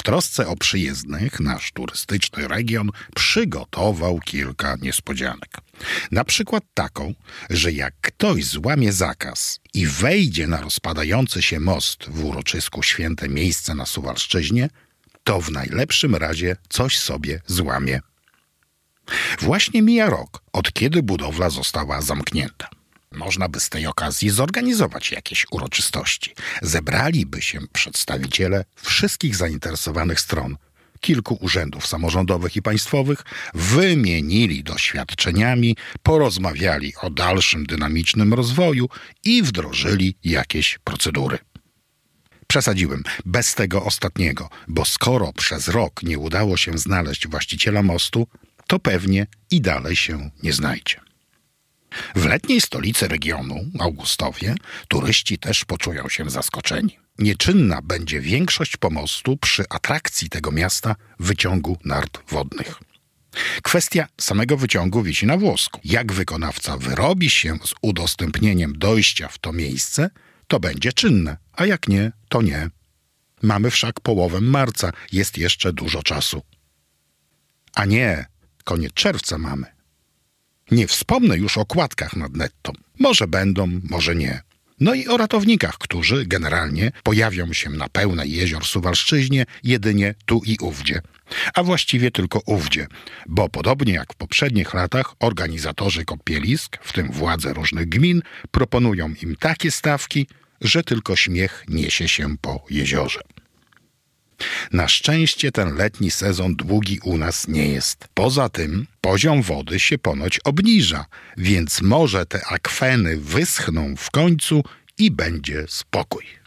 W trosce o przyjezdnych nasz turystyczny region przygotował kilka niespodzianek. Na przykład taką, że jak ktoś złamie zakaz i wejdzie na rozpadający się most w uroczysku święte miejsce na Suwalszczyźnie, to w najlepszym razie coś sobie złamie. Właśnie mija rok, od kiedy budowla została zamknięta. Można by z tej okazji zorganizować jakieś uroczystości. Zebraliby się przedstawiciele wszystkich zainteresowanych stron, kilku urzędów samorządowych i państwowych, wymienili doświadczeniami, porozmawiali o dalszym dynamicznym rozwoju i wdrożyli jakieś procedury. Przesadziłem, bez tego ostatniego, bo skoro przez rok nie udało się znaleźć właściciela mostu, to pewnie i dalej się nie znajdzie. W letniej stolicy regionu, Augustowie, turyści też poczują się zaskoczeni. Nieczynna będzie większość pomostu przy atrakcji tego miasta wyciągu nart wodnych. Kwestia samego wyciągu wisi na włosku. Jak wykonawca wyrobi się z udostępnieniem dojścia w to miejsce, to będzie czynne, a jak nie, to nie. Mamy wszak połowę marca, jest jeszcze dużo czasu. A nie, koniec czerwca mamy. Nie wspomnę już o kładkach nad nettą. Może będą, może nie. No i o ratownikach, którzy generalnie pojawią się na pełnej jezior Suwalszczyźnie jedynie tu i ówdzie. A właściwie tylko ówdzie, bo podobnie jak w poprzednich latach organizatorzy kąpielisk, w tym władze różnych gmin, proponują im takie stawki, że tylko śmiech niesie się po jeziorze. Na szczęście ten letni sezon długi u nas nie jest. Poza tym poziom wody się ponoć obniża, więc może te akweny wyschną w końcu i będzie spokój.